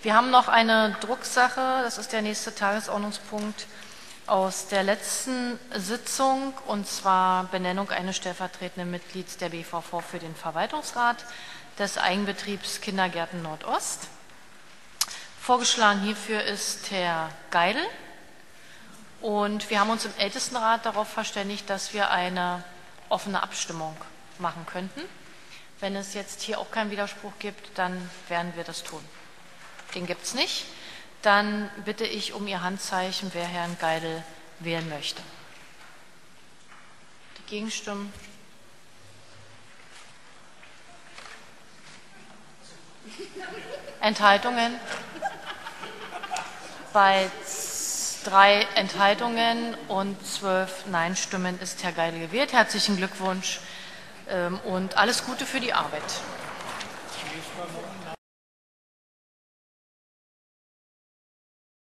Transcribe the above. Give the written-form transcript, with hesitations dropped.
Wir haben noch eine Drucksache, das ist der nächste Tagesordnungspunkt aus der letzten Sitzung, und zwar Benennung eines stellvertretenden Mitglieds der BVV für den Verwaltungsrat des Eigenbetriebs Kindergärten Nordost. Vorgeschlagen hierfür ist Herr Geidel, und wir haben uns im Ältestenrat darauf verständigt, dass wir eine offene Abstimmung machen könnten. Wenn es jetzt hier auch keinen Widerspruch gibt, dann werden wir das tun. Den gibt es nicht. Dann bitte ich um Ihr Handzeichen, wer Herrn Geidel wählen möchte. Die Gegenstimmen? Enthaltungen? Bei 3 Enthaltungen und 12 Nein-Stimmen ist Herr Geidel gewählt. Herzlichen Glückwunsch und alles Gute für die Arbeit.